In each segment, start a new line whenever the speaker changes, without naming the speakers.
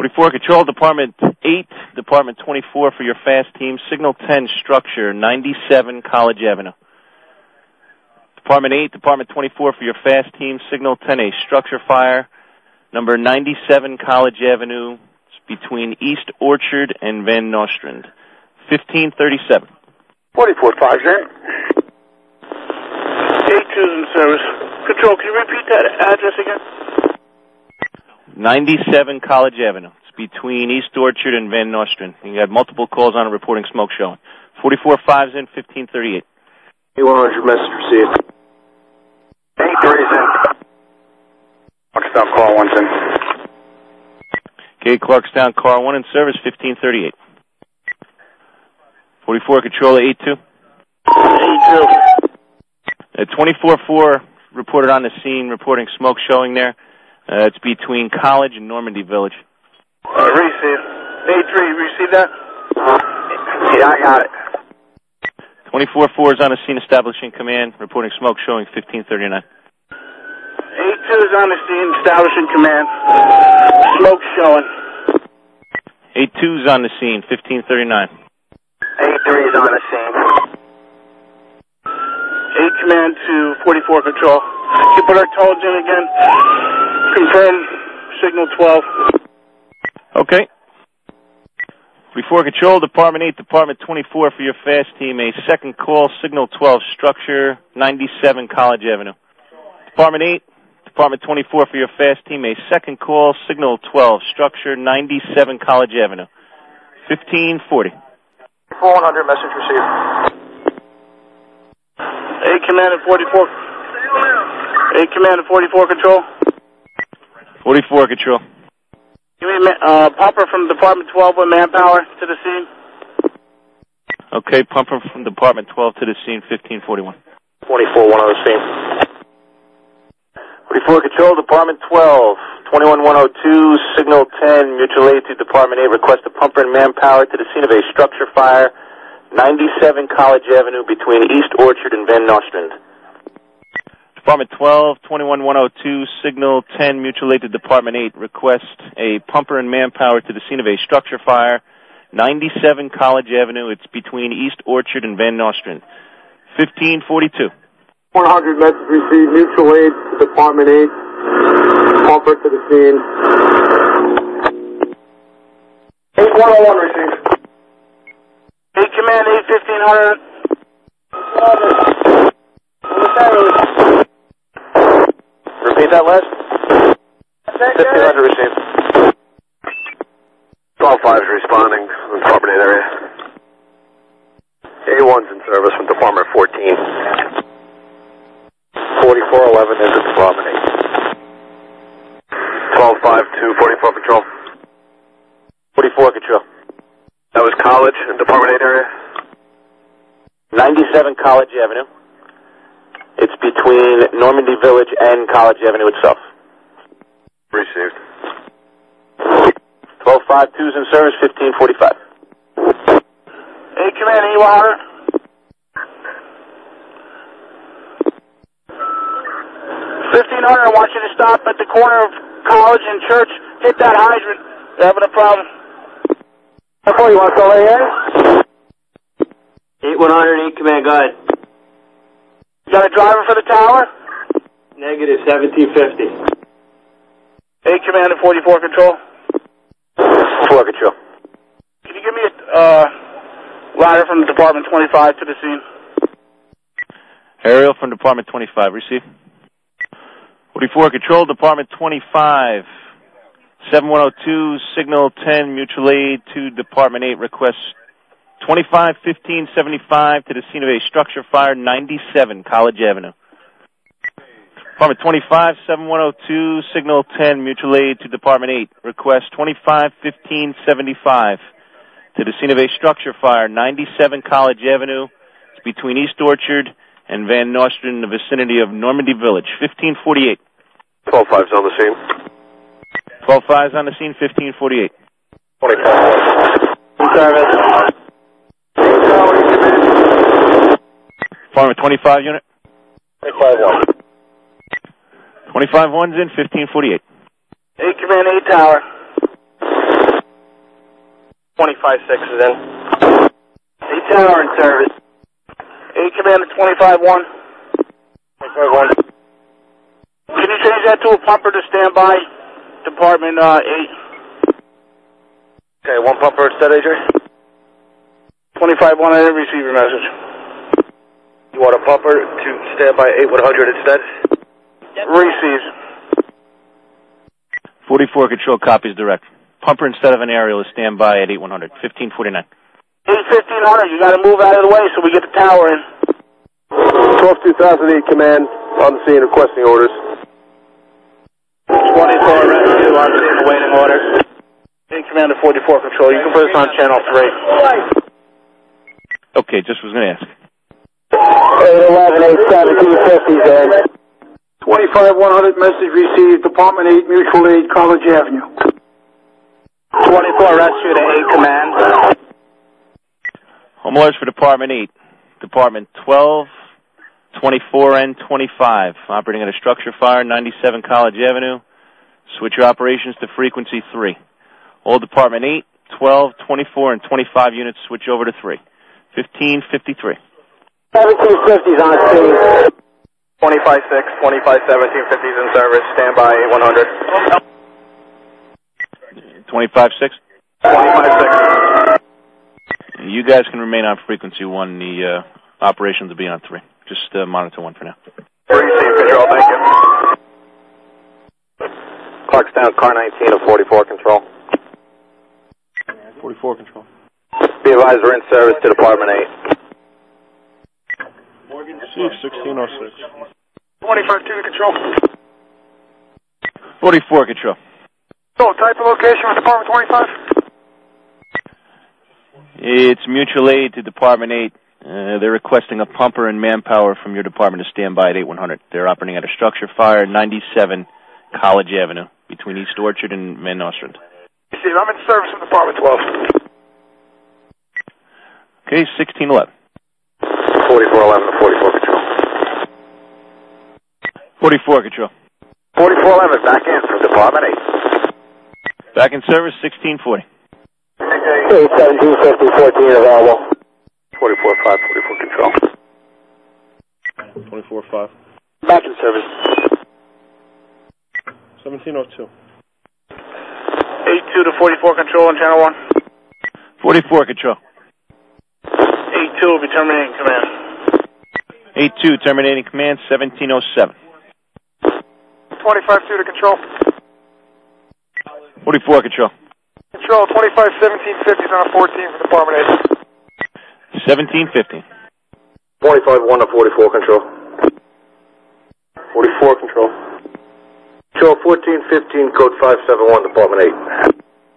44, Control, Department 8, Department 24 for your fast team. Signal 10, Structure, 97 College Avenue. Department 8, Department 24 for your fast team. Signal 10A, Structure Fire, number 97 College Avenue. It's between East Orchard and Van Nostrand. 1537.
44-5's in. 82's in service. Control, can you repeat that address again?
97 College Avenue. It's between East Orchard and Van Nostrand. You had multiple calls on it reporting smoke showing. 44-5's in, 1538.
100 message received. 83's in. Clarkstown, car 1's in.
Okay, Clarkstown, car 1 in service, 1538. 44, Control 82.
82.
24-4 reported on the scene, reporting smoke showing there. It's between College and Normandy Village.
Receive. 83, receive that? Yeah, I got it.
24-4 is on the scene, establishing command, reporting smoke showing 1539.
82 is on the scene, establishing command. Smoke showing.
82 is on the scene, 1539.
83 is on the scene. 8 command to 44 Control. Keep what I told you again. Confirm signal 12.
Okay. 44 Control, Department 8, Department 24 for your fast team. A second call, signal 12, Structure 97 College Avenue. Department 8, Department 24 for your fast team. A second call, signal 12, Structure 97 College Avenue. 1540.
100 message received. 8 command at 44. 8 command at 44 Control.
44 Control.
Give me pumper from Department 12 with manpower to the scene.
Okay, pumper from Department 12 to the scene, 1541.
44, one on the scene. 44 Control, Department 12, 21102, signal 10, mutual aid to Department 8, request a pumper and manpower to the scene of a structure fire, 97 College Avenue between East Orchard and Van Nostrand.
Department 12, 21102, signal 10, mutual aid to Department 8, request a pumper and manpower to the scene of a structure fire, 97 College Avenue. It's between East Orchard and Van Nostrand. 1542.
100 message received, mutual aid to Department 8, pumper to the scene. 8101 received. 8 command, 8 1500. Repeat that last. 1500 received. 12-5 is responding from the Department 8 area. A1's in service from Department 14. 4411 is at Department 8. 12-5 to 44 Control. 44 Control. That was College in Department 8 area.
97 College Avenue. It's between Normandy Village and College Avenue itself.
Received.
1252's in service, 1545.
8 command, E-Water. 1500, I want you to stop at the corner of College and Church. Hit that hydrant. You're having a problem. Before you want to call AA?
8100, 8 command, go ahead.
You got a driver for the tower?
Negative 1750.
8 command and 44 Control.
4 Control.
Can you give me a ladder from Department 25 to the scene?
Aerial from Department 25, receive. 44 Control, Department 25. 7102, signal 10, mutual aid to Department 8, request 251575 to the scene of a structure fire, 97 College Avenue. Department 25, 7102, signal 10, mutual aid to Department 8, request 251575 to the scene of a structure fire, 97 College Avenue. It's between East Orchard and Van Nostrand in the vicinity of Normandy Village, 1548.
12-5's on the scene.
12-5's on the scene, 1548.
25. Service.
Department 25 unit.
25-1.
25-1's in, 1548.
8 command, 8 tower. 25-6 is in.
8 tower in service.
8 Commander 25-1. 25-1. Can you change that to a pumper to standby? Department 8.
Okay, 1 pumper instead, AJ?
25-1, I didn't receive your message.
You want a pumper to stand by 8100 instead?
Receive.
44 Control copies direct. Pumper instead of an aerial is standby at 8100. 1549.
1500, you got to move out of the way so we get the tower in.
12-2008 command on the scene requesting orders.
24 rescue on scene awaiting orders. 8 Commander 44 Control, you can put us on channel 3.
Okay, just was going to ask.
811, 817, 50 then.
25-100 message received, Department 8, Mutual Aid, College Avenue.
24 rescue to 8 Command.
Home alerts for Department 8. Department 12, 24, and 25. Operating at a structure fire, 97 College Avenue. Switch your operations to frequency 3. All Department 8, 12, 24, and 25 units switch over to 3. 1553.
1750's on scene.
25-6, 25-17, 50's in service. Standby 100.
25-6.
25-6.
You guys can remain on frequency 1. The operations will be on 3. Just monitor 1 for now.
Receive Control, thank you.
Clarkstown, car 19 of 44 Control.
44 Control.
Be advised we're in service to Department 8.
Chief 1606.
25-2 to Control.
44 Control.
So, type of location with Department 25?
It's mutual aid to Department 8. They're requesting a pumper and manpower from your department to stand by at 8100. They're operating at a structure fire, 97 College Avenue, between East Orchard and Van Nostrand.
Steve, I'm in service in Department 12.
Okay, 1611.
4411 to 44 Control.
44 Control.
4411 back in from Department 8.
Back in service, 1640.
1750, 14 available.
44-5, 44 Control.
24-5.
Back in service.
1702.
82 to 44 Control on channel 1.
44 Control.
82 will be terminating command.
82 terminating command, 1707.
25-2 to Control.
44 Control.
Control, 25-17-50's on a 14 for Department 8.
1750.
25-1 to 44 Control. 44 Control. Control 1415, code 571, Department 8.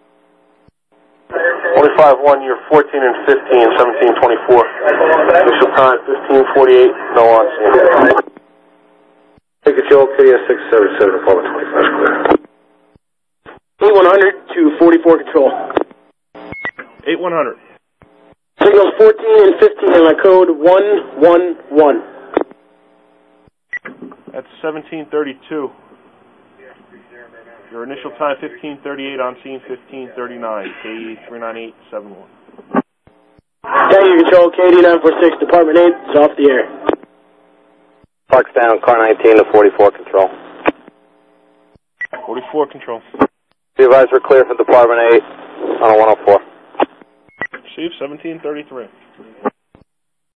25-1, you're 14 and 15, 1724. Initial time, 1548, no on scene. Hey, Control, KDS 677, Department 25, clear.
8100 to 44 Control.
8100.
Signals 14 and 15 on a code 111.
That's 1732. Your initial time 1538, on scene 1539, KE39871.
Thank you, Control. KD 946, Department 8 is off the air.
Clarkstown, car 19 to 44 Control.
44 Control.
Be advised we're clear for Department 8 on a 104.
Chief 1733.